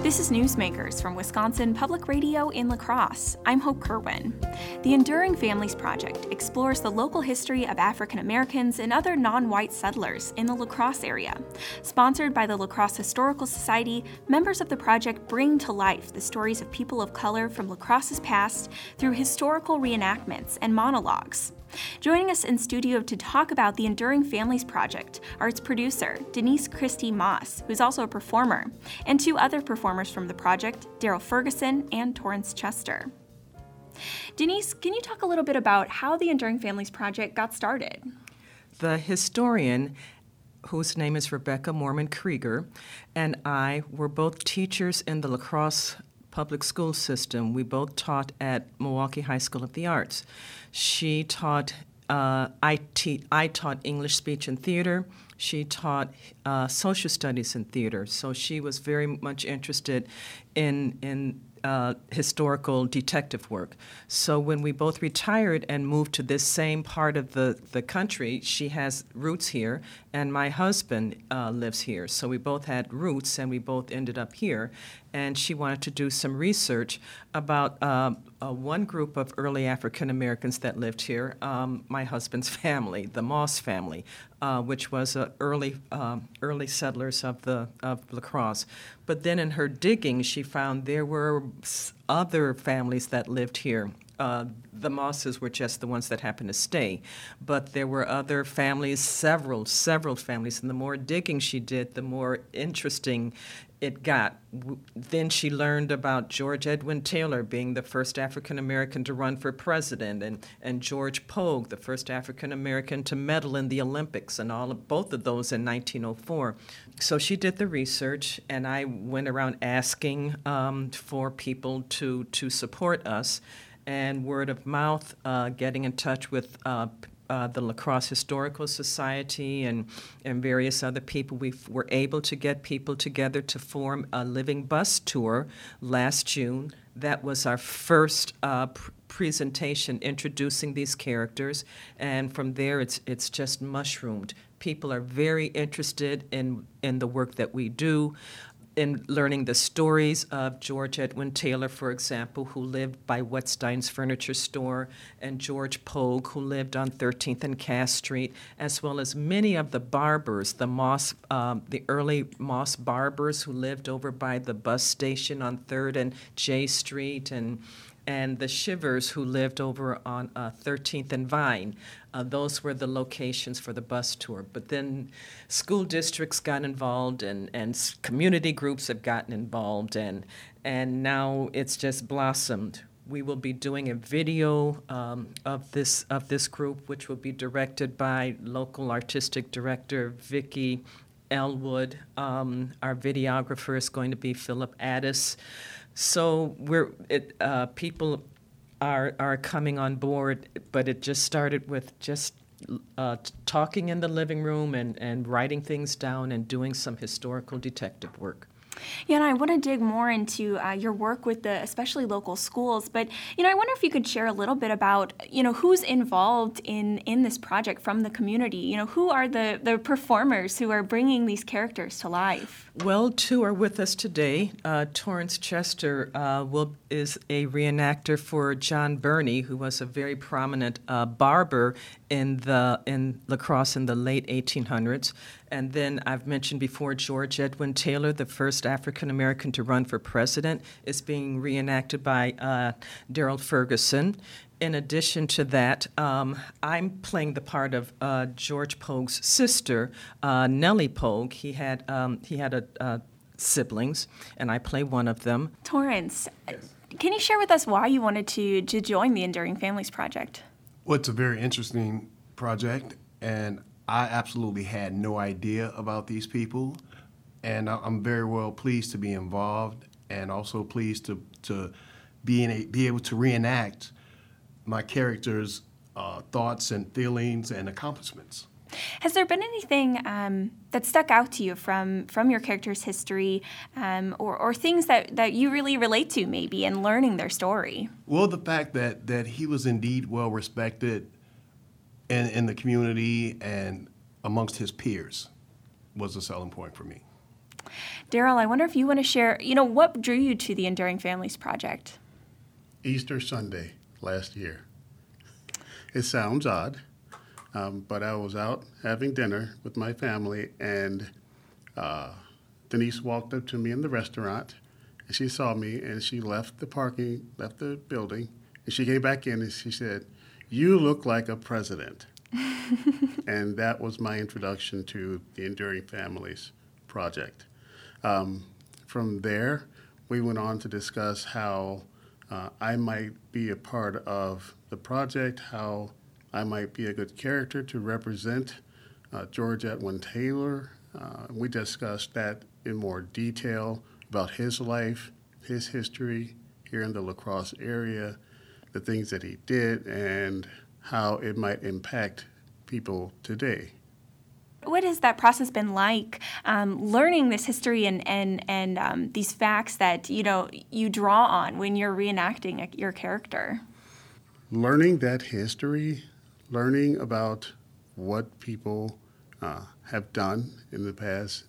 This is Newsmakers from Wisconsin Public Radio in La Crosse. I'm Hope Kerwin. The Enduring Families Project explores the local history of African Americans and other non-white settlers in the La Crosse area. Sponsored by the La Crosse Historical Society, members of the project bring to life the stories of people of color from La Crosse's past through historical reenactments and monologues. Joining us in studio to talk about the Enduring Families Project are its producer, Denise Christie Moss, who's also a performer, and two other performers from the project, Daryl Ferguson and Torrance Chester. Denise, can you talk a little bit about how the Enduring Families Project got started? The historian, whose name is Rebecca Mormon Krieger, and I were both teachers in the La Crosse public school system. We both taught at Milwaukee High School of the Arts. She taught, I taught English speech and theater. She taught social studies and theater. So she was very much interested in historical detective work. So when we both retired and moved to this same part of the country, she has roots here, and my husband lives here. So we both had roots, and we both ended up here. And she wanted to do some research about one group of early African Americans that lived here, my husband's family, the Moss family, which was early settlers of La Crosse. But then in her digging, she found there were other families that lived here. The Mosses were just the ones that happened to stay, but there were other families, several families, and the more digging she did, the more interesting it got. Then she learned about George Edwin Taylor being the first African American to run for president, and George Pogue, the first African American to medal in the Olympics, and both of those in 1904. So she did the research, and I went around asking for people to support us, and word of mouth, getting in touch with the La Crosse Historical Society and various other people. We were able to get people together to form a living bus tour last June. That was our first presentation introducing these characters, and from there it's just mushroomed. People are very interested in the work that we do, in learning the stories of George Edwin Taylor, for example, who lived by Wetstein's Furniture Store, and George Pogue, who lived on 13th and Cass Street, as well as many of the barbers, the early Moss barbers who lived over by the bus station on 3rd and J Street, and the Shivers who lived over on 13th and Vine. Those were the locations for the bus tour. But then school districts got involved, and community groups have gotten involved, and now it's just blossomed. We will be doing a video of this group, which will be directed by local artistic director Vicki Elwood. Our videographer is going to be Philip Addis. So people are coming on board, but it just started with just talking in the living room and writing things down and doing some historical detective work. Yeah, and I want to dig more into your work with especially local schools, but, I wonder if you could share a little bit about, who's involved in this project from the community. Who are the performers who are bringing these characters to life? Well, two are with us today. Torrance Chester is a reenactor for John Burney, who was a very prominent barber in La Crosse in the late 1800s. And then I've mentioned before George Edwin Taylor, the first African American to run for president, is being reenacted by Daryl Ferguson. In addition to that, I'm playing the part of George Pogue's sister, Nellie Pogue. He had siblings, and I play one of them. Torrance, yes. Can you share with us why you wanted to join the Enduring Families Project? Well, it's a very interesting project, and I absolutely had no idea about these people, and I'm very well pleased to be involved, and also pleased to be able to reenact my characters' thoughts and feelings and accomplishments. Has there been anything that stuck out to you from your character's history, or things that you really relate to maybe in learning their story? Well, the fact that he was indeed well respected in the community and amongst his peers was a selling point for me. Daryl, I wonder if you want to share, what drew you to the Enduring Families Project? Easter Sunday last year. It sounds odd, but I was out having dinner with my family, and Denise walked up to me in the restaurant, and she saw me, and she left the building, and she came back in, and she said, "You look like a president." And that was my introduction to the Enduring Families Project. From there, we went on to discuss how I might be a part of the project, how I might be a good character to represent George Edwin Taylor. We discussed that in more detail about his life, his history here in the La Crosse area, the things that he did, and how it might impact people today. What has that process been like, learning this history and these facts that you draw on when you're reenacting your character? Learning that history, learning about what people have done in the past,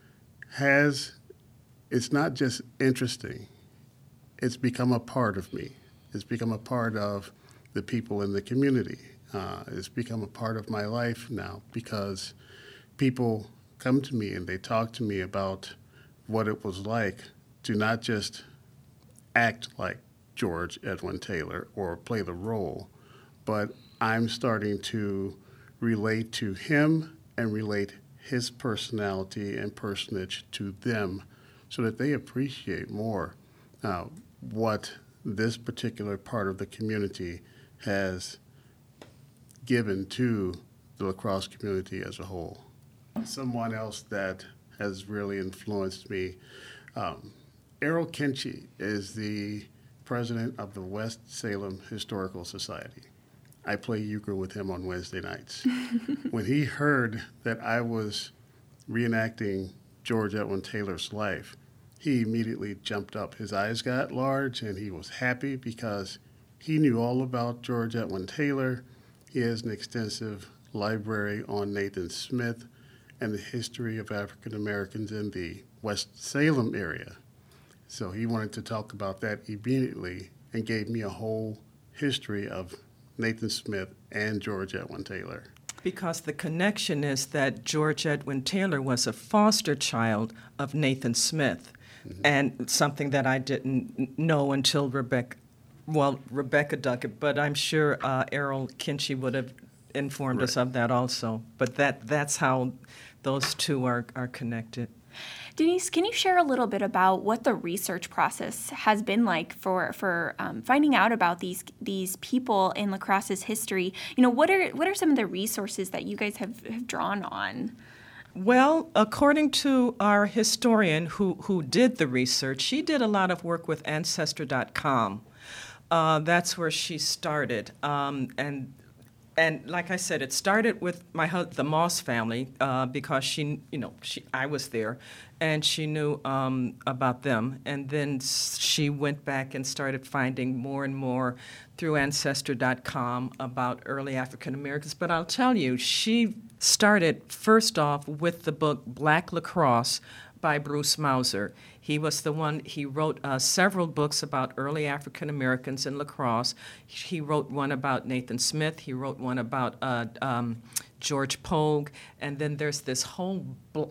it's not just interesting, it's become a part of me. It's become a part of the people in the community. It's become a part of my life now because people come to me and they talk to me about what it was like to not just act like George Edwin Taylor or play the role, but I'm starting to relate to him and relate his personality and personage to them so that they appreciate more what this particular part of the community has given to the La Crosse community as a whole. Someone else that has really influenced me, Errol Kinchy is the president of the West Salem Historical Society. I play euchre with him on Wednesday nights. When he heard that I was reenacting George Edwin Taylor's life, he immediately jumped up. His eyes got large, and he was happy because he knew all about George Edwin Taylor. He has an extensive library on Nathan Smith and the history of African Americans in the West Salem area. So he wanted to talk about that immediately and gave me a whole history of Nathan Smith and George Edwin Taylor. Because the connection is that George Edwin Taylor was a foster child of Nathan Smith, and something that I didn't know until Rebecca dug it, but I'm sure Errol Kinchy would have informed us of that also. But that's how those two are connected. Denise, can you share a little bit about what the research process has been like for finding out about these people in La Crosse's history? What are some of the resources that you guys have drawn on? Well, according to our historian who did the research, she did a lot of work with Ancestry.com. That's where she started, and like I said, it started with the Moss family because I was there, and she knew about them. And then she went back and started finding more and more through Ancestry.com about early African Americans. But I'll tell you, she started first off with the book Black La Crosse by Bruce Mauser. He was the one, he wrote several books about early African Americans in La Crosse. He wrote one about Nathan Smith. He wrote one about George Pogue. And then there's this whole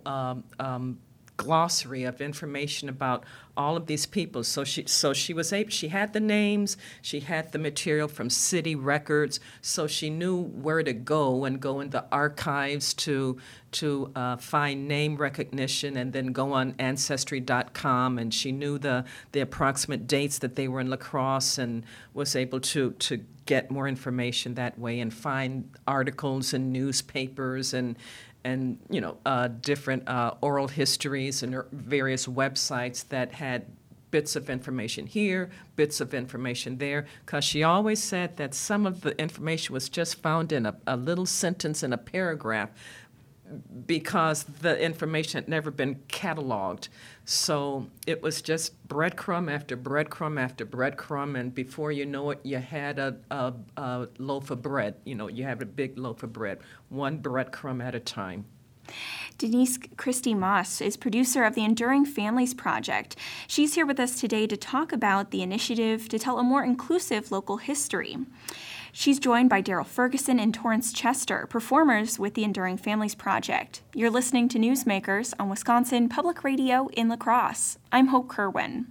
glossary of information about all of these people. So she had the names, she had the material from city records, so she knew where to go in the archives to find name recognition, and then go on Ancestry.com, and she knew the approximate dates that they were in La Crosse, and was able to get more information that way and find articles in newspapers and different oral histories and various websites that had bits of information here, bits of information there, because she always said that some of the information was just found in a little sentence in a paragraph because the information had never been cataloged. So it was just breadcrumb after breadcrumb after breadcrumb, and before you know it, you had a loaf of bread. You had a big loaf of bread, one breadcrumb at a time. Denise Christie Moss is producer of the Enduring Families Project. She's here with us today to talk about the initiative to tell a more inclusive local history. She's joined by Daryl Ferguson and Torrance Chester, performers with the Enduring Families Project. You're listening to Newsmakers on Wisconsin Public Radio in La Crosse. I'm Hope Kerwin.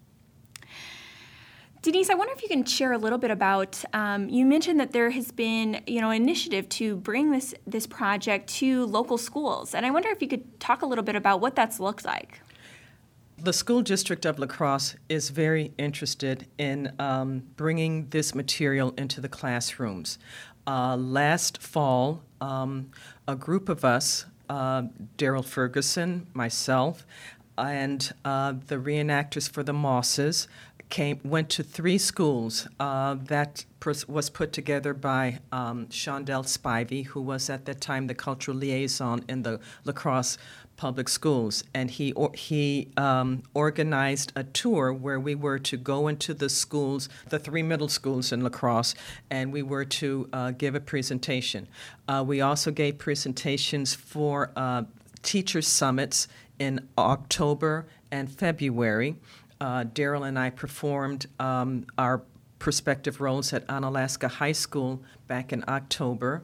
Denise, I wonder if you can share a little bit about, you mentioned that there has been, an initiative to bring this project to local schools. And I wonder if you could talk a little bit about what that's looked like. The school district of La Crosse is very interested in bringing this material into the classrooms. Last fall, a group of us, Daryl Ferguson, myself, and the reenactors for the Mosses, went to 3 schools that was put together by Shondell Spivey, who was at that time the cultural liaison in the La Crosse Public Schools, and he organized a tour where we were to go into the schools, the 3 middle schools in La Crosse, and we were to give a presentation. We also gave presentations for teacher summits in October and February. Daryl and I performed our prospective roles at Onalaska High School back in October.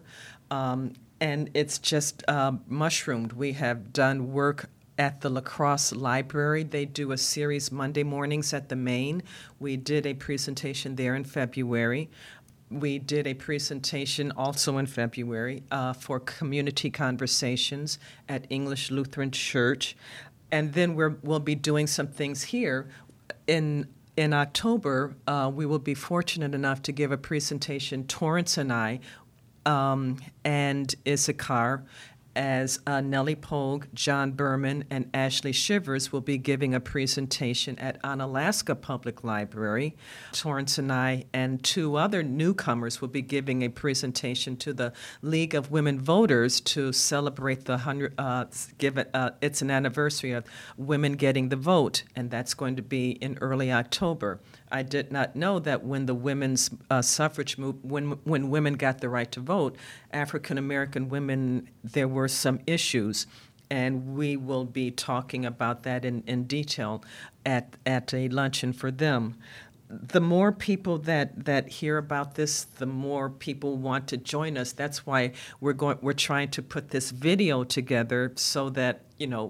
And it's just mushroomed. We have done work at the La Crosse Library. They do a series Monday mornings at the Main. We did a presentation there in February. We did a presentation also in February for community conversations at English Lutheran Church. And then we'll be doing some things here. In October, we will be fortunate enough to give a presentation, Torrance and I, and Issachar, as Nellie Pogue, John Berman, and Ashley Shivers will be giving a presentation at Onalaska Public Library. Torrance and I and 2 other newcomers will be giving a presentation to the League of Women Voters to celebrate the it's an anniversary of women getting the vote, and that's going to be in early October. I did not know that when the women's suffrage movement, when women got the right to vote, African American women, there were some issues, and we will be talking about that in detail at a luncheon for them. The more people that hear about this, the more people want to join us. That's why we're trying to put this video together so that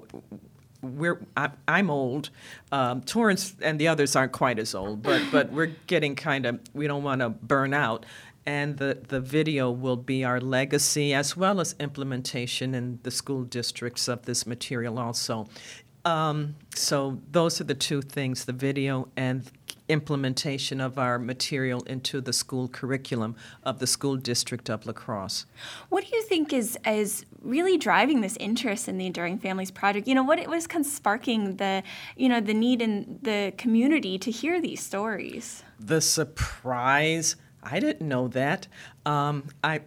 I'm old. Torrance and the others aren't quite as old, but we're getting we don't want to burn out. And the video will be our legacy as well as implementation in the school districts of this material also. So those are the 2 things, the video and implementation of our material into the school curriculum of the school district of La Crosse. What do you think is really driving this interest in the Enduring Families Project? What was kind of sparking the need in the community to hear these stories? The surprise, I didn't know that. My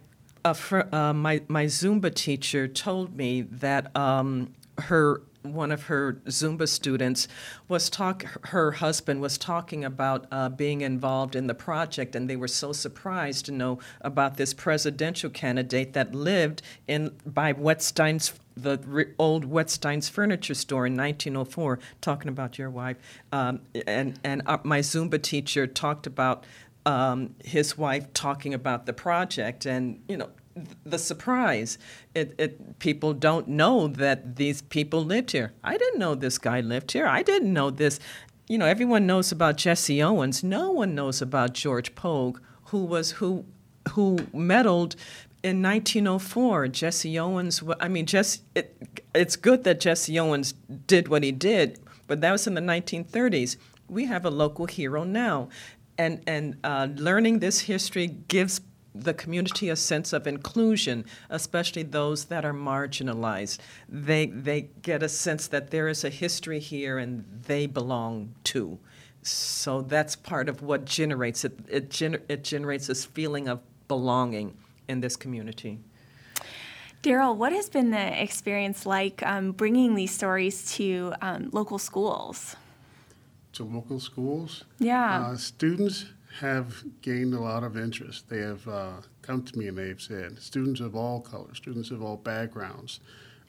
Zumba teacher told me that one of her Zumba students her husband was talking about being involved in the project, and they were so surprised to know about this presidential candidate that lived by the old Wetstein's furniture store in 1904, talking about your wife. And my Zumba teacher talked about his wife talking about the project, and, the surprise. People don't know that these people lived here. I didn't know this guy lived here. I didn't know this. Everyone knows about Jesse Owens. No one knows about George Pogue, who medaled in 1904. Jesse Owens. It's good that Jesse Owens did what he did, but that was in the 1930s. We have a local hero now, and learning this history gives the community a sense of inclusion, especially those that are marginalized. They get a sense that there is a history here and they belong too. So that's part of what generates it. It generates this feeling of belonging in this community. Daryl, what has been the experience like bringing these stories to local schools? To local schools? Yeah. Students have gained a lot of interest. They have come to me and they've said, students of all colors, students of all backgrounds,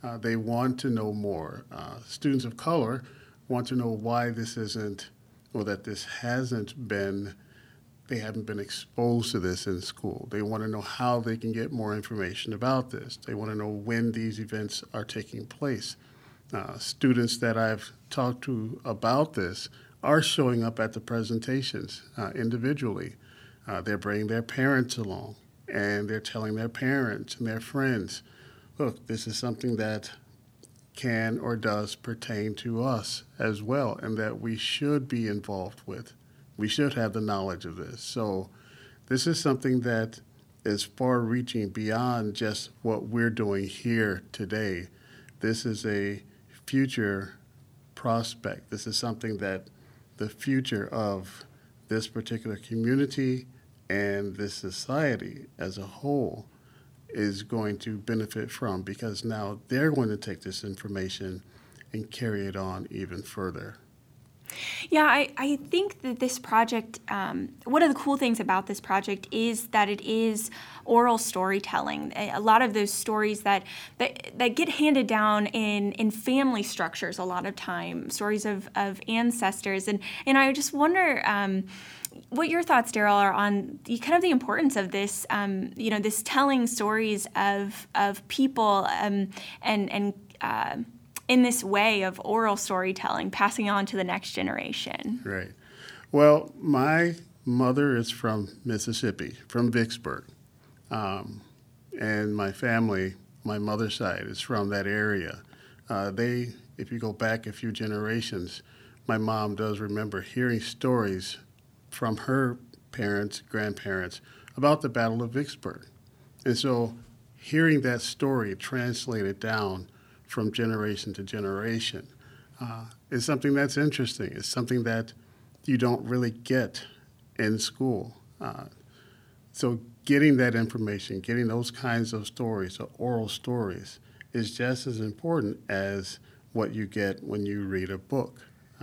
They want to know more. Students of color want to know why this isn't, or that this hasn't been, they haven't been exposed to this in school. They want to know how they can get more information about this. They want to know when these events are taking place. Students that I've talked to about this are showing up at the presentations individually. They're bringing their parents along, and they're telling their parents and their friends, look, this is something that can or does pertain to us as well, and that we should be involved with. We should have the knowledge of this. So this is something that is far-reaching beyond just what we're doing here today. This is a future prospect. This is something that the future of this particular community and this society as a whole is going to benefit from, because now they're going to take this information and carry it on even further. Yeah, I think that this project, one of the cool things about this project is that it is oral storytelling. A lot of those stories that get handed down in family structures a lot of time, stories of ancestors. And I just wonder what your thoughts, Daryl, are on the importance of this, this telling stories of people and in this way of oral storytelling, passing on to the next generation. Right. Well, my mother is from Mississippi, from Vicksburg. And my family, my mother's side, is from that area. If you go back a few generations, my mom does remember hearing stories from her parents, grandparents, about the Battle of Vicksburg. And so hearing that story translated down from generation to generation is something that's interesting. It's something that you don't really get in school. So getting that information, getting those kinds of stories, or oral stories, is just as important as what you get when you read a book.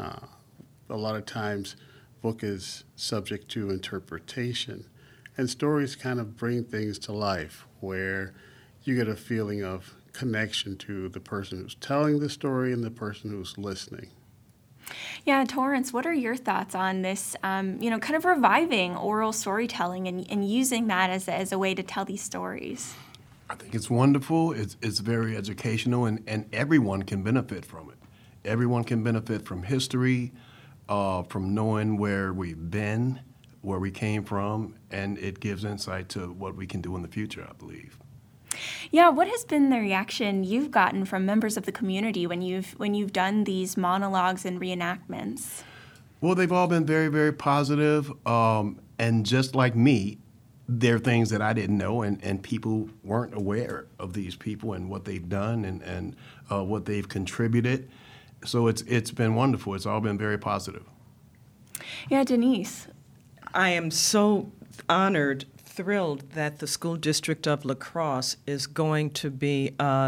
A lot of times, book is subject to interpretation, and stories kind of bring things to life where you get a feeling of connection to the person who's telling the story and the person who's listening. Yeah, Torrance, what are your thoughts on this, kind of reviving oral storytelling and using that as a way to tell these stories? I think it's wonderful. It's very educational, and everyone can benefit from it. Everyone can benefit from history, from knowing where we've been, where we came from, and it gives insight to what we can do in the future, I believe. Yeah, what has been the reaction you've gotten from members of the community when you've done these monologues and reenactments? Well, they've all been very, very positive. And just like me, there are things that I didn't know, and people weren't aware of these people and what they've done and what they've contributed. So it's been wonderful. It's all been very positive. Yeah, Denise. I am so honored, thrilled that the School District of La Crosse is going to be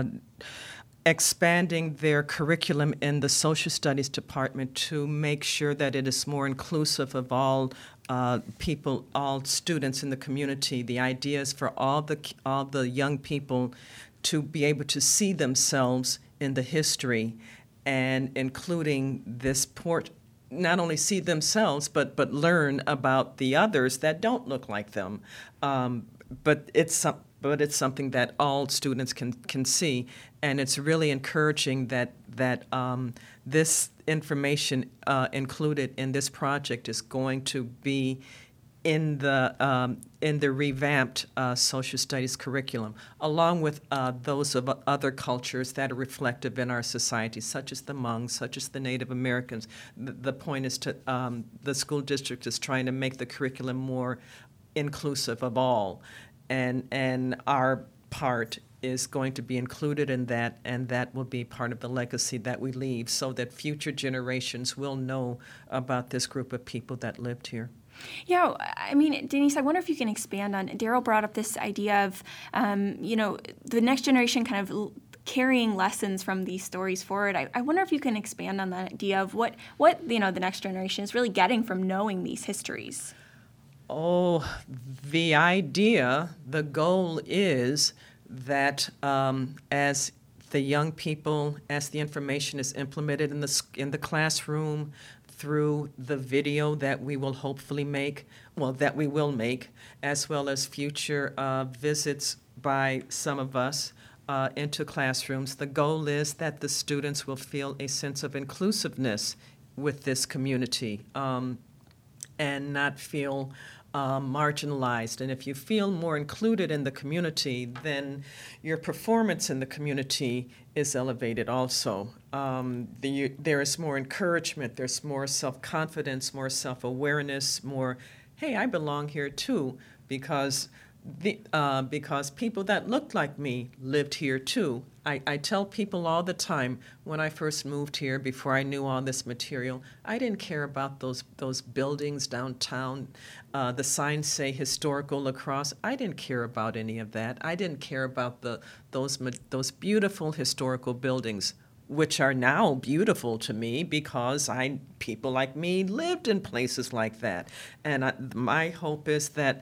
expanding their curriculum in the Social Studies Department to make sure that it is more inclusive of all people, all students in the community. The idea is for all the young people to be able to see themselves in the history, and including this not only see themselves, but learn about the others that don't look like them. But it's something that all students can see, and it's really encouraging that this information included in this project is going to be in the revamped social studies curriculum, along with those of other cultures that are reflective in our society, such as the Hmong, such as the Native Americans. The point is the school district is trying to make the curriculum more inclusive of all, and our part is going to be included in that, and that will be part of the legacy that we leave, so that future generations will know about this group of people that lived here. Yeah, I mean, Denise, I wonder if you can expand on, Daryl brought up this idea of, the next generation kind of carrying lessons from these stories forward. I wonder if you can expand on that idea of what the next generation is really getting from knowing these histories. Oh, the goal is that as the young people, as the information is implemented in the classroom, through the video that we will hopefully make, as well as future visits by some of us into classrooms. The goal is that the students will feel a sense of inclusiveness with this community and not feel marginalized. And if you feel more included in the community, then your performance in the community is elevated also. There is more encouragement, there's more self-confidence, more self-awareness, more, hey, I belong here too, because people that looked like me lived here too. I tell people all the time, when I first moved here, before I knew all this material, I didn't care about those buildings downtown. The signs say historical La Crosse. I didn't care about any of that. I didn't care about those beautiful historical buildings, which are now beautiful to me because people like me lived in places like that. And my hope is that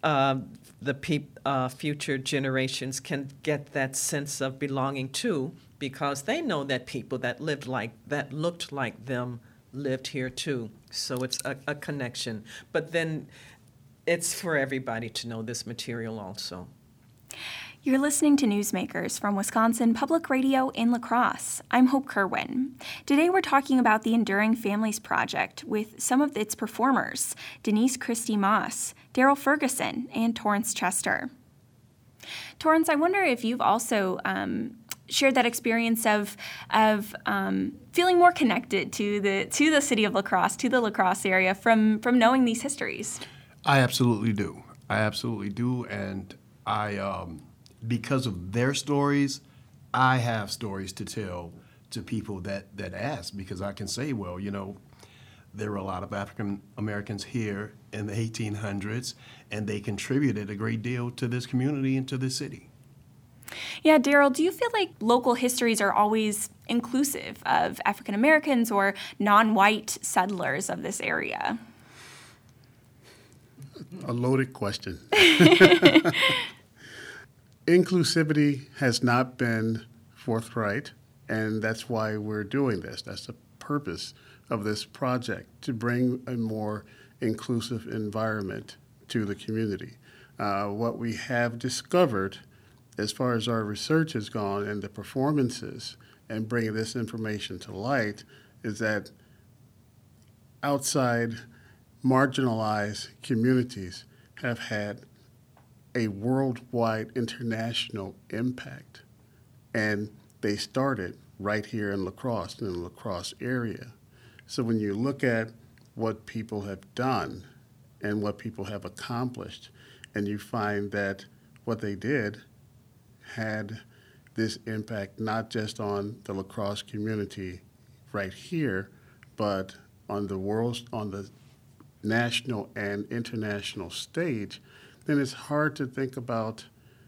future generations can get that sense of belonging too, because they know that people that looked like them lived here too. So it's a connection. But then it's for everybody to know this material also. You're listening to Newsmakers from Wisconsin Public Radio in La Crosse. I'm Hope Kerwin. Today we're talking about the Enduring Families Project with some of its performers, Denise Christie Moss, Daryl Ferguson, and Torrance Chester. Torrance, I wonder if you've also shared that experience of feeling more connected to the city of La Crosse, to the La Crosse area from knowing these histories. I absolutely do. And because of their stories, I have stories to tell to people that ask, because I can say, well, there were a lot of African Americans here in the 1800s, and they contributed a great deal to this community and to this city. Yeah, Daryl, do you feel like local histories are always inclusive of African Americans or non-white settlers of this area? A loaded question. Inclusivity has not been forthright, and that's why we're doing this. That's the purpose of this project, to bring a more inclusive environment to the community. What we have discovered, as far as our research has gone and the performances and bringing this information to light, is that outside marginalized communities have had a worldwide international impact, and they started right here in La Crosse, in the La Crosse area. So when you look at what people have done and what people have accomplished, and you find that what they did had this impact not just on the La Crosse community right here, but on the national and international stage, then it's hard to think about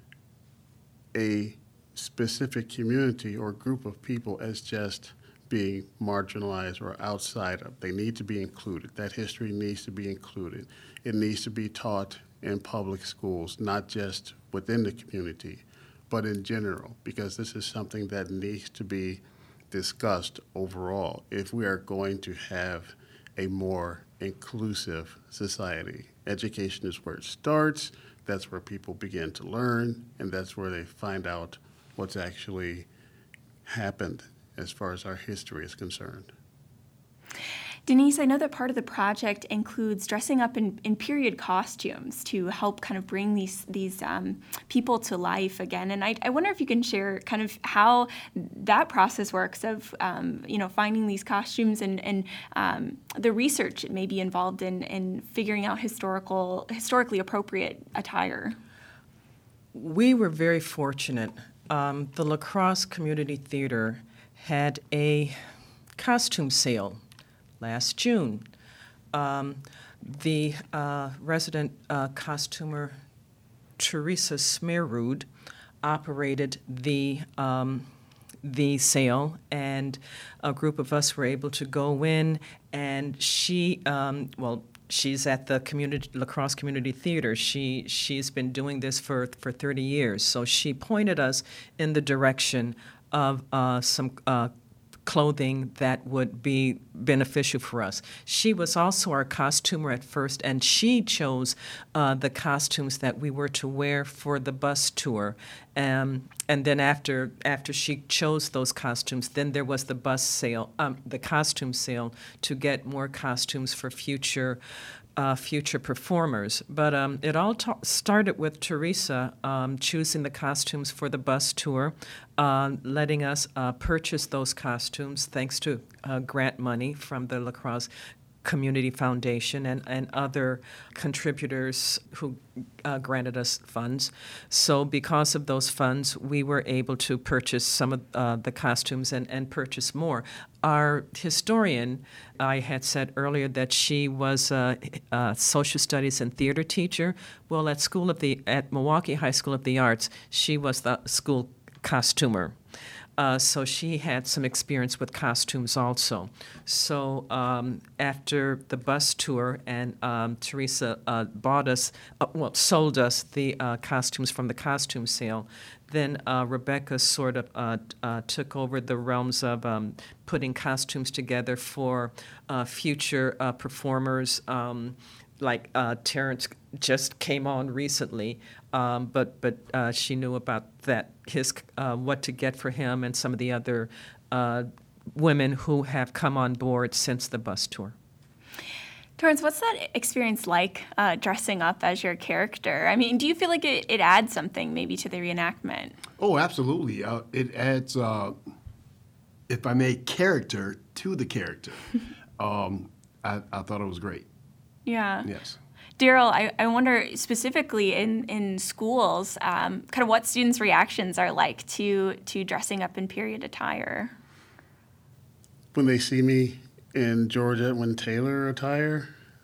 a specific community or group of people as just being marginalized or outside of. They need to be included. That history needs to be included. It needs to be taught in public schools, not just within the community, but in general, because this is something that needs to be discussed overall if we are going to have a more inclusive society. Education is where it starts. That's where people begin to learn, and that's where they find out what's actually happened as far as our history is concerned. Denise, I know that part of the project includes dressing up in period costumes to help kind of bring these people to life again. And I wonder if you can share kind of how that process works of finding these costumes and the research that may be involved in figuring out historically appropriate attire. We were very fortunate. The La Crosse Community Theater had a costume sale last June. The resident costumer, Teresa Smerud, operated the sale, and a group of us were able to go in, and she's at the La Crosse Community Theater. She's been doing this for 30 years, so she pointed us in the direction of some clothing that would be beneficial for us. She was also our costumer at first, and she chose the costumes that we were to wear for the bus tour. And then after she chose those costumes, then there was the bus sale, the costume sale, to get more costumes for future performers. But it all started with Teresa choosing the costumes for the bus tour, letting us purchase those costumes thanks to grant money from the La Crosse Community Foundation and other contributors who granted us funds. So because of those funds, we were able to purchase some of the costumes and purchase more. Our historian, I had said earlier that she was a social studies and theater teacher. Well, at Milwaukee High School of the Arts, she was the school costumer. So she had some experience with costumes also. So after the bus tour, and Teresa sold us the costumes from the costume sale, then Rebecca sort of took over the realms of putting costumes together for future performers. Like Terrence just came on recently, but she knew about his what to get for him and some of the other women who have come on board since the bus tour. Torrance, what's that experience like dressing up as your character? I mean, do you feel like it adds something maybe to the reenactment? Oh, absolutely. It adds, if I may, character to the character. I thought it was great. Yeah. Yes. Daryl, I wonder specifically in schools, kind of what students' reactions are like to dressing up in period attire. When they see me in George Edwin Taylor attire,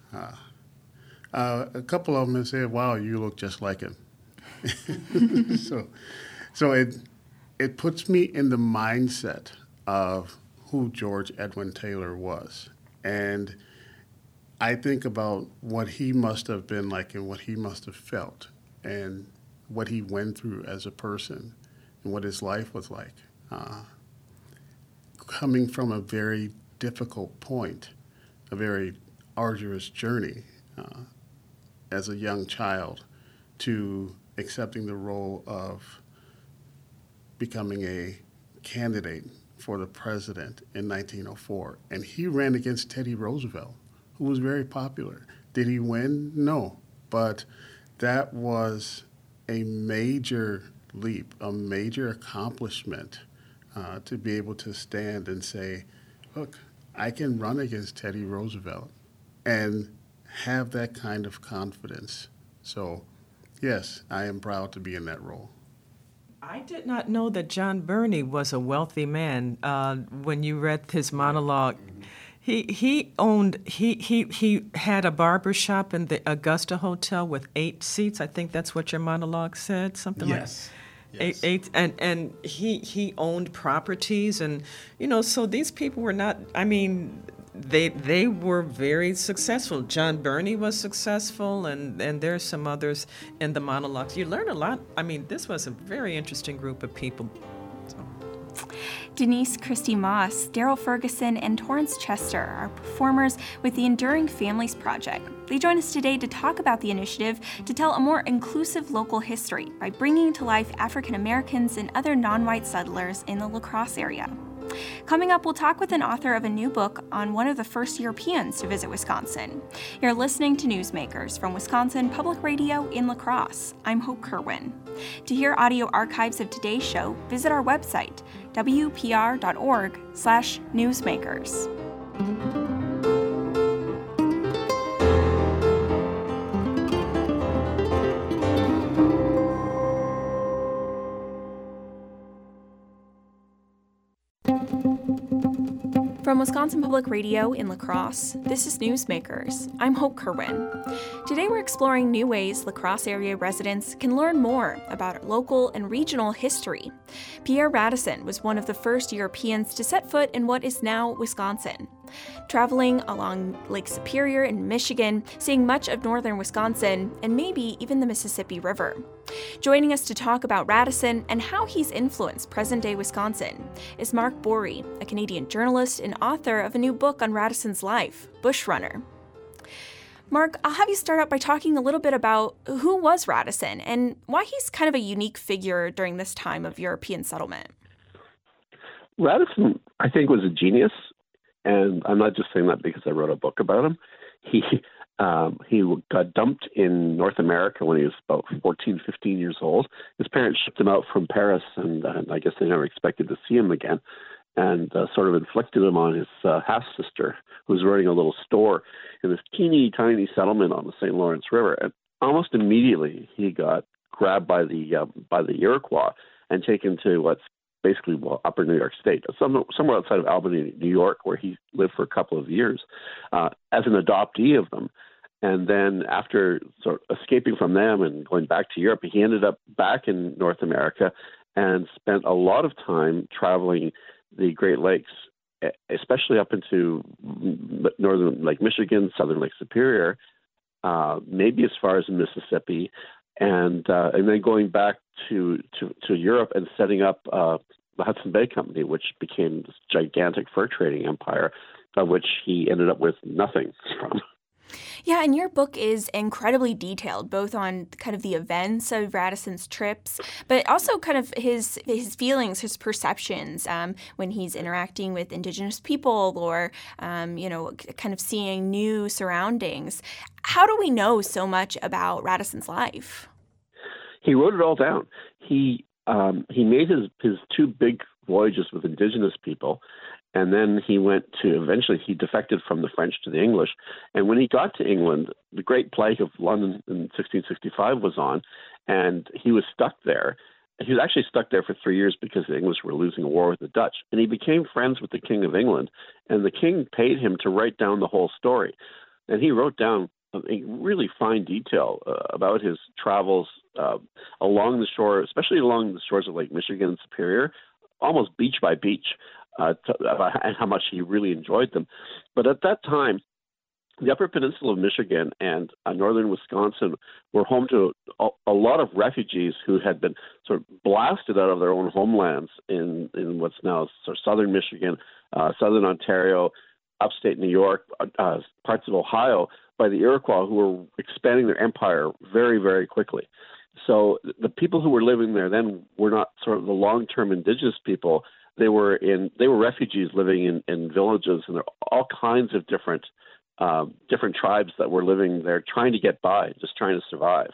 a couple of them have said, "Wow, you look just like him." So it puts me in the mindset of who George Edwin Taylor was, and I think about what he must have been like and what he must have felt and what he went through as a person and what his life was like. Coming from a very difficult point, a very arduous journey as a young child to accepting the role of becoming a candidate for the president in 1904. And he ran against Teddy Roosevelt, who was very popular. Did he win? No. But that was a major leap, a major accomplishment to be able to stand and say, look, I can run against Teddy Roosevelt and have that kind of confidence. So, yes, I am proud to be in that role. I did not know that John Burney was a wealthy man. When you read his monologue, he had a barber shop in the Augusta Hotel with 8 seats. I think that's what your monologue said, something like that. Yes. Eight, and he owned properties, and so these people were not. I mean, they were very successful. John Burney was successful, and there's some others in the monologues. You learn a lot. I mean, this was a very interesting group of people. Denise Christie Moss, Daryl Ferguson, and Torrance Chester are performers with the Enduring Families Project. They join us today to talk about the initiative to tell a more inclusive local history by bringing to life African Americans and other non-white settlers in the La Crosse area. Coming up, we'll talk with an author of a new book on one of the first Europeans to visit Wisconsin. You're listening to Newsmakers from Wisconsin Public Radio in La Crosse. I'm Hope Kerwin. To hear audio archives of today's show, visit our website, wpr.org/newsmakers. From Wisconsin Public Radio in La Crosse, this is Newsmakers. I'm Hope Kerwin. Today we're exploring new ways La Crosse area residents can learn more about our local and regional history. Pierre Radisson was one of the first Europeans to set foot in what is now Wisconsin. traveling along Lake Superior in Michigan, seeing much of northern Wisconsin, and maybe even the Mississippi River. Joining us to talk about Radisson and how he's influenced present-day Wisconsin is Mark Borey, a Canadian journalist and author of a new book on Radisson's life, Bush Runner. Mark, I'll have you start out by talking a little bit about who was Radisson and why he's kind of a unique figure during this time of European settlement. Radisson, I think, was a genius. And I'm not just saying that because I wrote a book about him. He got dumped in North America when he was about 14, 15 years old. His parents shipped him out from Paris, and I guess they never expected to see him again, and sort of inflicted him on his half-sister, who was running a little store in this teeny tiny settlement on the St. Lawrence River. And almost immediately, he got grabbed by the Iroquois and taken to what's basically upper New York State, somewhere outside of Albany, New York, where he lived for a couple of years as an adoptee of them. And then after sort of escaping from them and going back to Europe, he ended up back in North America and spent a lot of time traveling the Great Lakes, especially up into northern Lake Michigan, southern Lake Superior, maybe as far as Mississippi, and then going back to Europe and setting up the Hudson Bay Company, which became this gigantic fur trading empire, of which he ended up with nothing from. Yeah, and your book is incredibly detailed, both on kind of the events of Radisson's trips, but also kind of his feelings, his perceptions when he's interacting with Indigenous people or, kind of seeing new surroundings. How do we know so much about Radisson's life? He wrote it all down. He made his two big voyages with Indigenous people, and then eventually he defected from the French to the English. And when he got to England, the Great Plague of London in 1665 was on, and he was stuck there. He was actually stuck there for 3 years because the English were losing a war with the Dutch. And he became friends with the King of England, and the king paid him to write down the whole story. And he wrote down in really fine detail about his travels along the shore, especially along the shores of Lake Michigan and Superior, almost beach by beach, and how much he really enjoyed them. But at that time, the Upper Peninsula of Michigan and northern Wisconsin were home to a lot of refugees who had been sort of blasted out of their own homelands in what's now sort of southern Michigan, southern Ontario, upstate New York, parts of Ohio, by the Iroquois, who were expanding their empire very, very quickly. So the people who were living there then were not sort of the long-term indigenous people. They were refugees living in villages, and there are all kinds of different tribes that were living there, trying to get by, just trying to survive.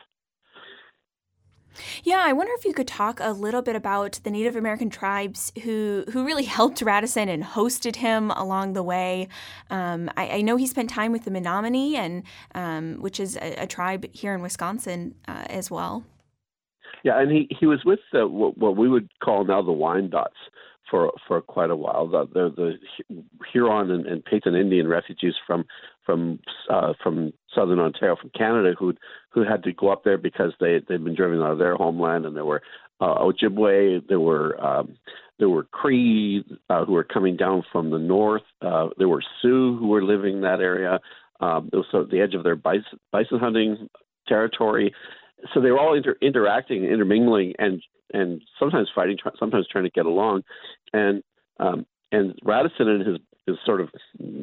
Yeah, I wonder if you could talk a little bit about the Native American tribes who really helped Radisson and hosted him along the way. I know he spent time with the Menominee, and which is a tribe here in Wisconsin as well. Yeah, and he was with what we would call now the Wyandots for quite a while. The Huron and Peyton Indian refugees from southern Ontario, from Canada, who had to go up there because they'd been driven out of their homeland, and there were Ojibwe, there were Cree who were coming down from the north, there were Sioux who were living in that area. It was sort of the edge of their bison hunting territory. So they were all interacting, intermingling, and sometimes fighting, sometimes trying to get along. And Radisson and his sort of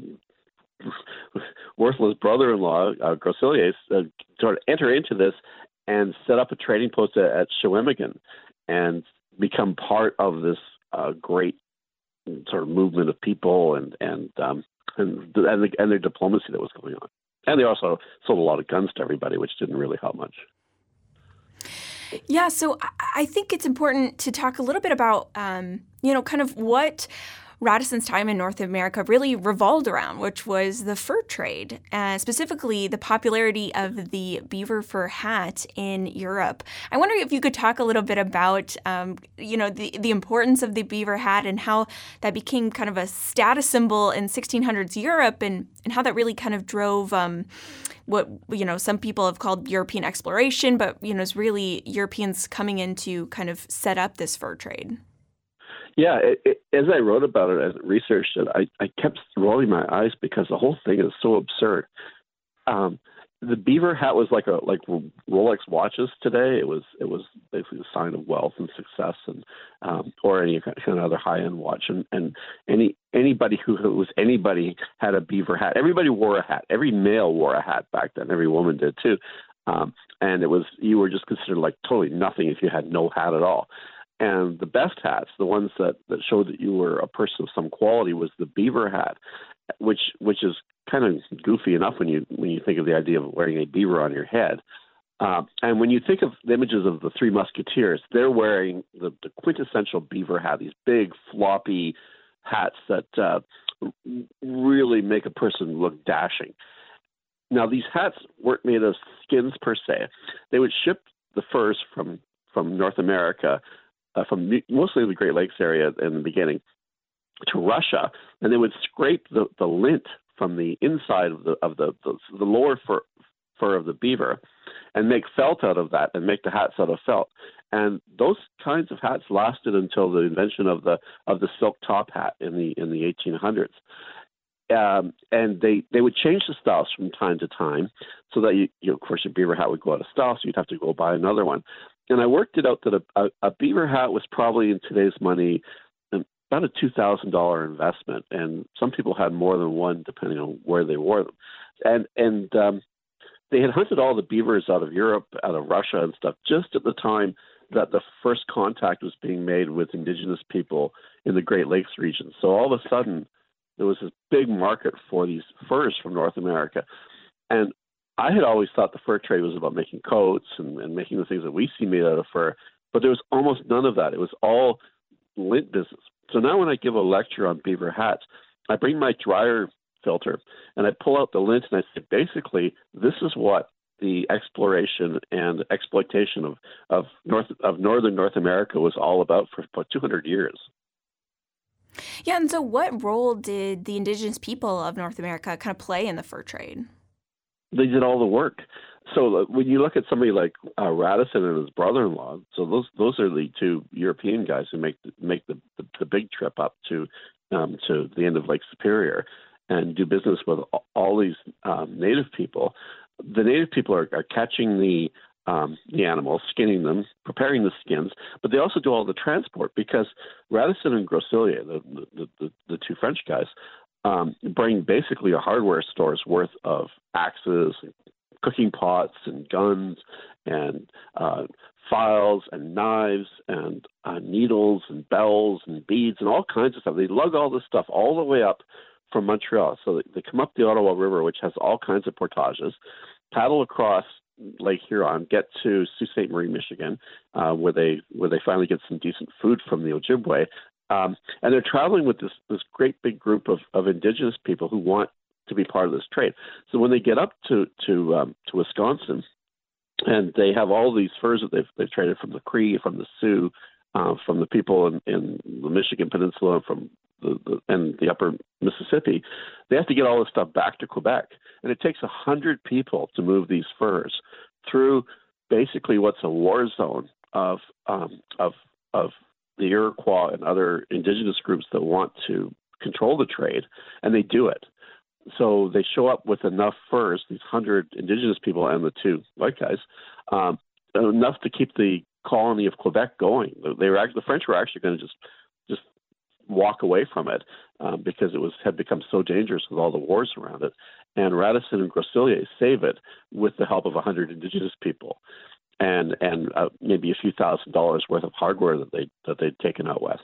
worthless brother-in-law, Groseilliers, sort of enter into this and set up a trading post at Shawinigan and become part of this great sort of movement of people and their diplomacy that was going on. And they also sold a lot of guns to everybody, which didn't really help much. Yeah, so I think it's important to talk a little bit about, kind of what Radisson's time in North America really revolved around, which was the fur trade, specifically the popularity of the beaver fur hat in Europe. I wonder if you could talk a little bit about, the importance of the beaver hat and how that became kind of a status symbol in 1600s Europe, and how that really kind of drove what some people have called European exploration, but is really Europeans coming in to kind of set up this fur trade. Yeah, as I wrote about it, as I researched it, I kept rolling my eyes because the whole thing is so absurd. The beaver hat was like Rolex watches today. It was basically a sign of wealth and success, and or any kind of other high end watch. And anybody who was anybody had a beaver hat. Everybody wore a hat. Every male wore a hat back then. Every woman did too. And you were just considered like totally nothing if you had no hat at all. And the best hats, the ones that showed that you were a person of some quality, was the beaver hat, which is kind of goofy enough when you think of the idea of wearing a beaver on your head. And when you think of the images of the Three Musketeers, they're wearing the quintessential beaver hat, these big floppy hats that really make a person look dashing. Now, these hats weren't made of skins per se. They would ship the furs from North America, from mostly the Great Lakes area in the beginning, to Russia, and they would scrape the lint from the inside of the lower fur of the beaver, and make felt out of that, and make the hats out of felt. And those kinds of hats lasted until the invention of the silk top hat in the 1800s. And they would change the styles from time to time, so that you of course your beaver hat would go out of style, so you'd have to go buy another one. And I worked it out that a beaver hat was probably in today's money about a $2,000 investment, and some people had more than one depending on where they wore them. And they had hunted all the beavers out of Europe, out of Russia and stuff, just at the time that the first contact was being made with indigenous people in the Great Lakes region. So all of a sudden, there was this big market for these furs from North America. And I had always thought the fur trade was about making coats and making the things that we see made out of fur, but there was almost none of that. It was all lint business. So now when I give a lecture on beaver hats, I bring my dryer filter and I pull out the lint and I say, basically, this is what the exploration and exploitation of northern North America was all about for about 200 years. Yeah, and so what role did the indigenous people of North America kind of play in the fur trade? They did all the work. So when you look at somebody like Radisson and his brother-in-law, so those are the two European guys who make the big trip up to the end of Lake Superior and do business with all these native people. The native people are catching the animals, skinning them, preparing the skins, but they also do all the transport because Radisson and Groseilliers, the two French guys, bring basically a hardware store's worth of axes, and cooking pots, and guns, and files, and knives, and needles, and bells, and beads, and all kinds of stuff. They lug all this stuff all the way up from Montreal. So they come up the Ottawa River, which has all kinds of portages, paddle across Lake Huron, get to Sault Ste. Marie, Michigan, where they finally get some decent food from the Ojibwe. And they're traveling with this great big group of indigenous people who want to be part of this trade. So when they get up to Wisconsin, and they have all these furs that they've traded from the Cree, from the Sioux, from the people in the Michigan Peninsula, and from the upper Mississippi, they have to get all this stuff back to Quebec. And it takes 100 people to move these furs through basically what's a war zone of the Iroquois and other indigenous groups that want to control the trade, and they do it. So they show up with enough furs, these 100 indigenous people and the two white guys, enough to keep the colony of Quebec going. The French were actually going to just walk away from it because it had become so dangerous with all the wars around it. And Radisson and Groseilliers save it with the help of 100 indigenous people and maybe a few $1,000s worth of hardware that they'd taken out west.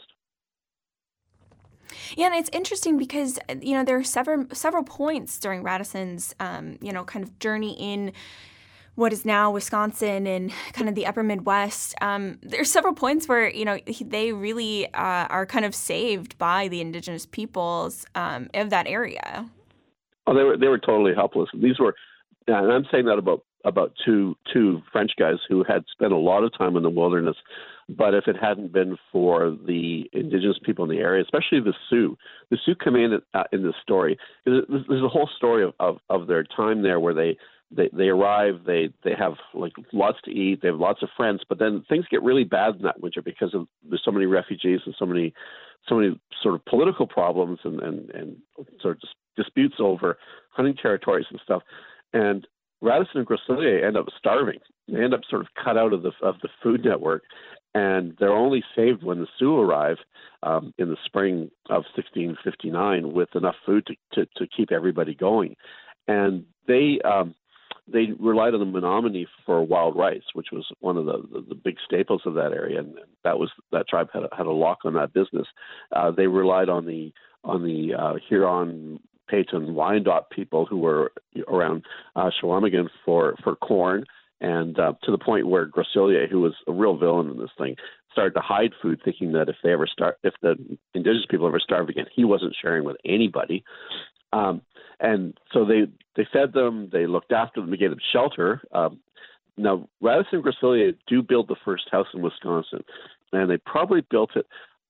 Yeah, and it's interesting because, there are several points during Radisson's, kind of journey in what is now Wisconsin and kind of the upper Midwest. There's several points where, they really are kind of saved by the indigenous peoples of that area. Oh, they were totally helpless. These were, and I'm saying that about two French guys who had spent a lot of time in the wilderness. But if it hadn't been for the indigenous people in the area, especially the Sioux come in this story. There's a whole story of their time there where they They arrive, they have like lots to eat, they have lots of friends, but then things get really bad in that winter because there's so many refugees and so many sort of political problems and sort of disputes over hunting territories and stuff. And Radisson and Groseilliers end up starving. They end up sort of cut out of the food network, and they're only saved when the Sioux arrive in the spring of 1659 with enough food to keep everybody going. And they relied on the Menominee for wild rice, which was one of the big staples of that area, and that tribe had a lock on that business. They relied on the Huron, Peyton, Wyandot people who were around Chequamegon for corn, and to the point where Groseilliers, who was a real villain in this thing, started to hide food, thinking that if the Indigenous people ever starved again, he wasn't sharing with anybody. And so they fed them, they looked after them, they gave them shelter. Now, Radisson and Groseilliers do build the first house in Wisconsin, and they probably built it.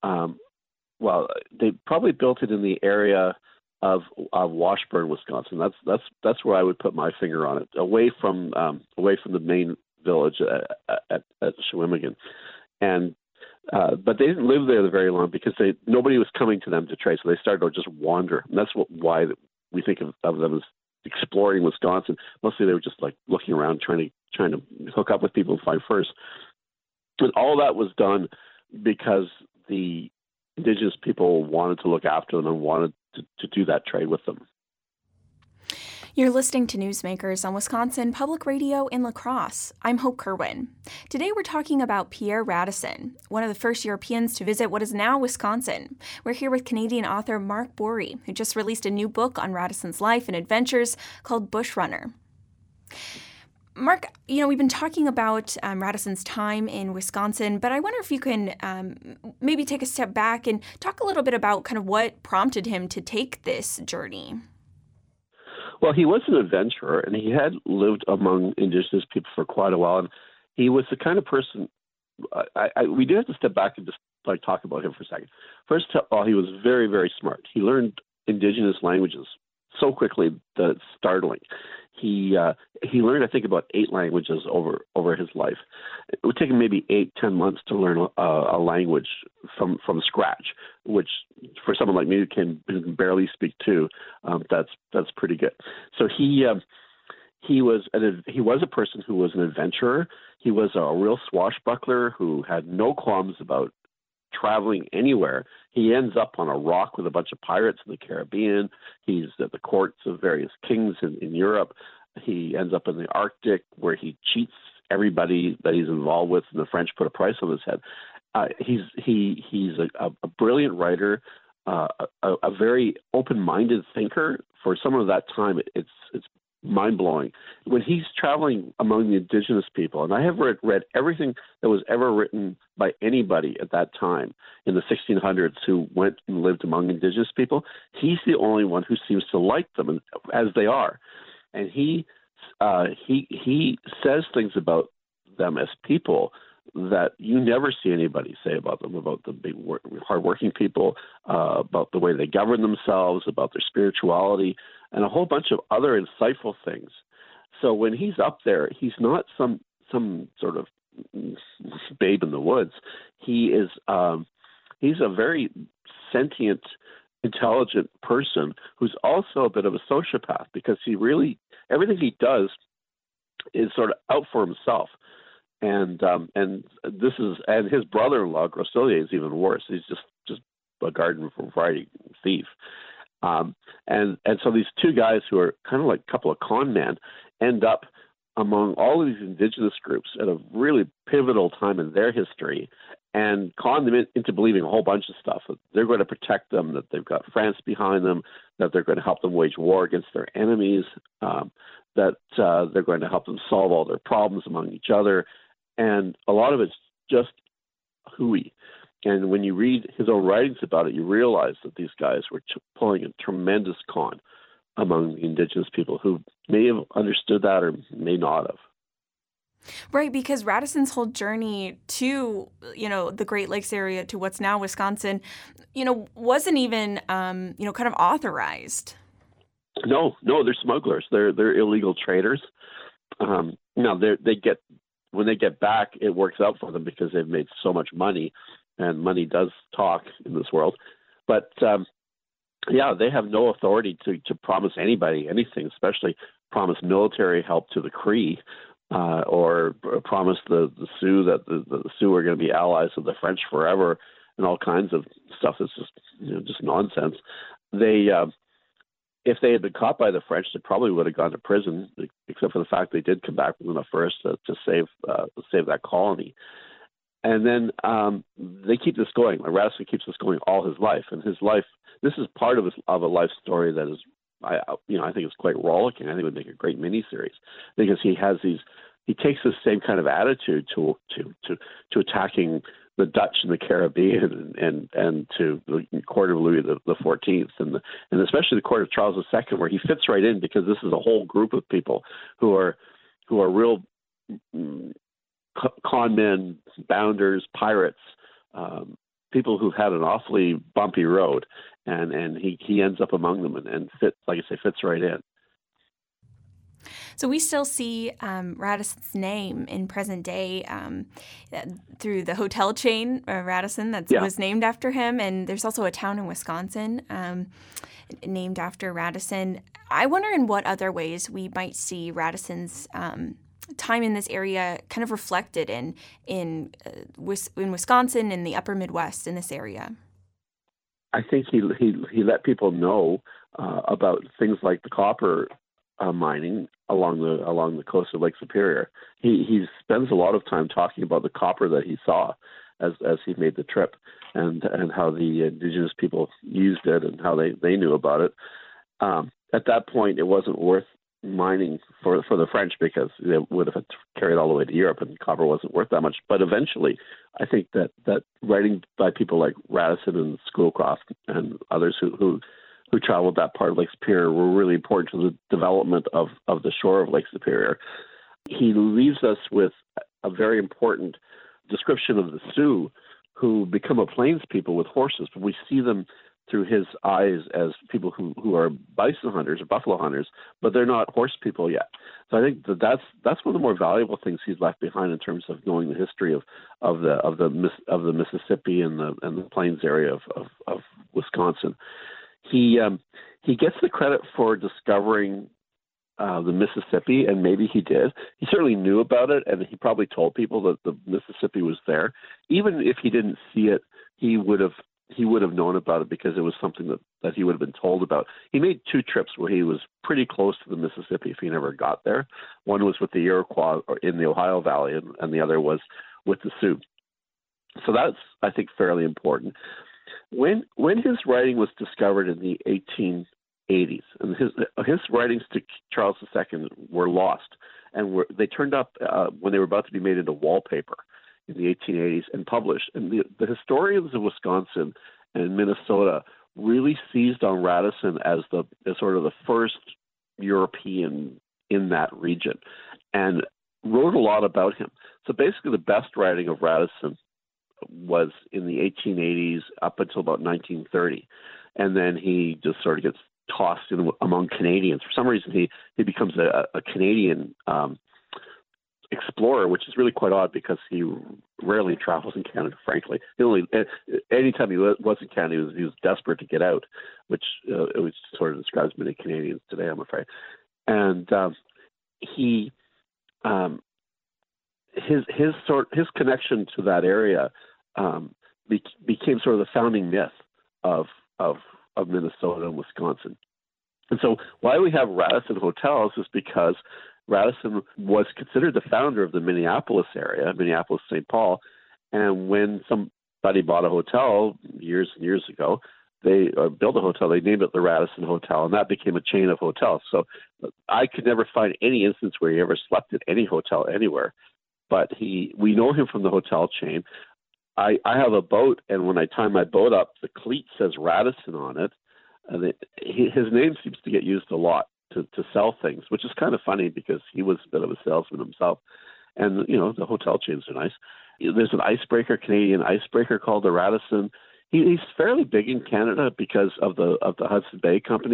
They probably built it in the area of Washburn, Wisconsin. That's where I would put my finger on it, away from the main village at Chequamegon. And but they didn't live there very long because nobody was coming to them to trade, so they started to just wander. And that's why we think of them as exploring Wisconsin. Mostly they were just like looking around, trying to hook up with people and find furs. And all that was done because the Indigenous people wanted to look after them and wanted to do that trade with them. You're listening to Newsmakers on Wisconsin Public Radio in La Crosse. I'm Hope Kerwin. Today we're talking about Pierre Radisson, one of the first Europeans to visit what is now Wisconsin. We're here with Canadian author Mark Bory, who just released a new book on Radisson's life and adventures called Bushrunner. Mark, we've been talking about Radisson's time in Wisconsin, but I wonder if you can maybe take a step back and talk a little bit about kind of what prompted him to take this journey. Well, he was an adventurer, and he had lived among Indigenous people for quite a while. And he was the kind of person. We do have to step back and just talk about him for a second. First of all, he was very, very smart. He learned Indigenous languages so quickly that it's startling. He learned, I think, about 8 languages over his life. It would take him maybe 8-10 months to learn a language from scratch, which for someone like me who can barely speak 2, that's pretty good. So he was a person who was an adventurer. He was a real swashbuckler who had no qualms about traveling anywhere. He ends up on a rock with a bunch of pirates in the Caribbean. He's at the courts of various kings in Europe. He ends up in the Arctic, where he cheats everybody that he's involved with, and the French put a price on his head. He's a brilliant writer, a very open-minded thinker. For someone of that time, it's mind-blowing. When he's traveling among the Indigenous people, and I have read everything that was ever written by anybody at that time in the 1600s who went and lived among Indigenous people, he's the only one who seems to like them as they are. And he says things about them as people that you never see anybody say about them, about the big hardworking people, about the way they govern themselves, about their spirituality, and a whole bunch of other insightful things. So when he's up there, he's not some sort of babe in the woods. He's a very sentient, intelligent person who's also a bit of a sociopath, because everything he does is sort of out for himself. And his brother-in-law Groseilliers is even worse. He's just a garden variety thief. And so these two guys who are kind of like a couple of con men end up among all of these Indigenous groups at a really pivotal time in their history, and con them into believing a whole bunch of stuff. That they're going to protect them, that they've got France behind them, that they're going to help them wage war against their enemies, that they're going to help them solve all their problems among each other. And a lot of it's just hooey. And when you read his own writings about it, you realize that these guys were pulling a tremendous con among the Indigenous people who may have understood that or may not have. Right, because Radisson's whole journey to, the Great Lakes area, to what's now Wisconsin, wasn't even, kind of authorized. No, they're smugglers. They're illegal traders. Now when they get back, it works out for them because they've made so much money, and money does talk in this world. But they have no authority to promise anybody anything, especially promise military help to the Cree, or promise the Sioux that the Sioux are going to be allies of the French forever, and all kinds of stuff that's just nonsense. If they had been caught by the French, they probably would have gone to prison, except for the fact they did come back within the first to save that colony. And then they keep this going. Radisson keeps this going all his life, and his life. This is part of a life story that is, I think it's quite rollicking. I think it would make a great miniseries because he takes the same kind of attitude to attacking the Dutch in the Caribbean and to the court of Louis the XIV and especially the court of Charles II, where he fits right in because this is a whole group of people who are real con men, bounders, pirates, people who've had an awfully bumpy road, and he ends up among them and fits right in. So we still see Radisson's name in present day through the hotel chain Radisson that was named after him, and there's also a town in Wisconsin named after Radisson. I wonder in what other ways we might see Radisson's time in this area kind of reflected in Wisconsin and the upper Midwest in this area. I think he let people know about things like the copper mining along the coast of Lake Superior. He spends a lot of time talking about the copper that he saw as he made the trip, and how the indigenous people used it and how they knew about it. At that point, it wasn't worth mining for the French because they would have carried all the way to Europe, and copper wasn't worth that much. But eventually, I think that writing by people like Radisson and Schoolcraft and others who traveled that part of Lake Superior were really important to the development of the shore of Lake Superior. He leaves us with a very important description of the Sioux, who become a plains people with horses, but we see them through his eyes as people who are bison hunters or buffalo hunters, but they're not horse people yet. So I think that's one of the more valuable things he's left behind in terms of knowing the history of the Mississippi and the plains area of Wisconsin. He gets the credit for discovering the Mississippi, and maybe he did. He certainly knew about it, and he probably told people that the Mississippi was there. Even if he didn't see it, he would have known about it because it was something that he would have been told about. He made 2 trips where he was pretty close to the Mississippi if he never got there. One was with the Iroquois in the Ohio Valley, and the other was with the Sioux. So that's, I think, fairly important. When his writing was discovered in the 1880s, and his writings to Charles II were lost, and they turned up when they were about to be made into wallpaper in the 1880s and published. And the historians of Wisconsin and Minnesota really seized on Radisson as sort of the first European in that region, and wrote a lot about him. So basically, the best writing of Radisson was in the 1880s up until about 1930, and then he just sort of gets tossed in among Canadians. For some reason, he becomes a Canadian explorer, which is really quite odd because he rarely travels in Canada, frankly. Anytime he was in Canada, he was desperate to get out, which sort of describes many Canadians today, I'm afraid. And his connection to that area became sort of the founding myth of Minnesota and Wisconsin. And so why we have Radisson hotels is because Radisson was considered the founder of the Minneapolis area, Minneapolis-St. Paul, and when somebody bought a hotel years and years ago, they built a hotel, they named it the Radisson Hotel, and that became a chain of hotels. So I could never find any instance where he ever slept at any hotel anywhere, but we know him from the hotel chain. I have a boat, and when I tie my boat up, the cleat says Radisson on it, and his name seems to get used a lot to sell things, which is kind of funny because he was a bit of a salesman himself. And, the hotel chains are nice. There's an Canadian icebreaker called the Radisson. He's fairly big in Canada because of the Hudson Bay Company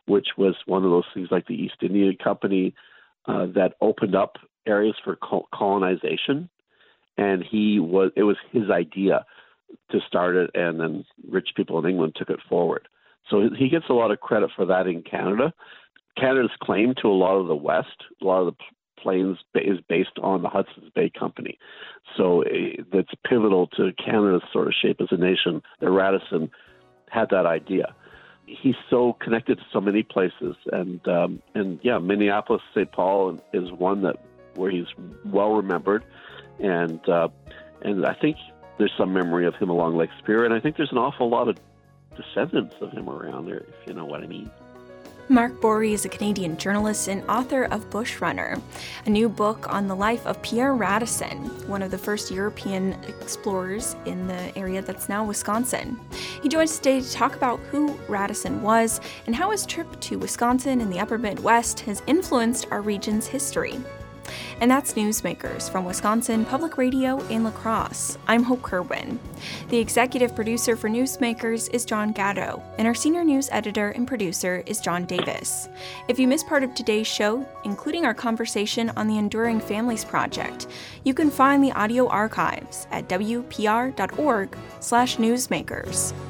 which was one of those things like the East India Company that opened up areas for colonization. And it was his idea to start it, and then rich people in England took it forward. So he gets a lot of credit for that in Canada. Canada's claim to a lot of the West, a lot of the plains is based on the Hudson's Bay Company. So that's pivotal to Canada's sort of shape as a nation that Radisson had that idea. He's so connected to so many places, and Minneapolis, St. Paul is one where he's well remembered, and I think there's some memory of him along Lake Superior, and I think there's an awful lot of descendants of him around there, if you know what I mean. Mark Bory is a Canadian journalist and author of Bush Runner, a new book on the life of Pierre Radisson, one of the first European explorers in the area that's now Wisconsin. He joins us today to talk about who Radisson was and how his trip to Wisconsin and the upper Midwest has influenced our region's history. And that's Newsmakers from Wisconsin Public Radio in La Crosse. I'm Hope Kerwin. The executive producer for Newsmakers is John Gatto, and our senior news editor and producer is John Davis. If you missed part of today's show, including our conversation on the Enduring Families Project, you can find the audio archives at wpr.org/newsmakers.